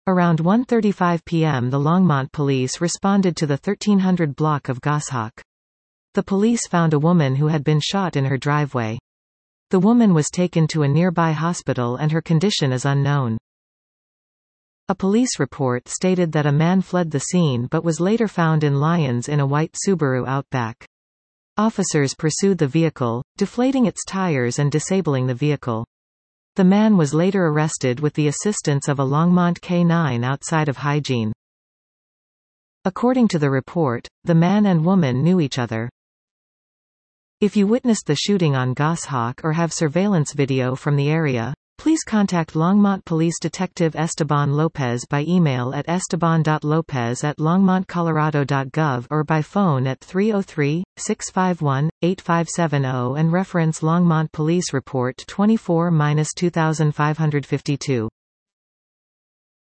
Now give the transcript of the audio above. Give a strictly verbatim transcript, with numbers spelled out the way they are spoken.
Around one thirty-five p m the Longmont police responded to the thirteen hundred block of Goshawk. The police found a woman who had been shot in her driveway. The woman was taken to a nearby hospital and her condition is unknown. A police report stated that a man fled the scene but was later found in Lyons in a white Subaru Outback. Officers pursued the vehicle, deflating its tires and disabling the vehicle. The man was later arrested with the assistance of a Longmont K nine outside of Hygiene. According to the report, the man and woman knew each other. If you witnessed the shooting on Goshawk or have surveillance video from the area, please contact Longmont Police Detective Esteban Lopez by email at esteban dot lopez at longmont colorado dot gov or by phone at three oh three, six five one, eight five seven zero and reference Longmont Police Report twenty-four dash two five five two.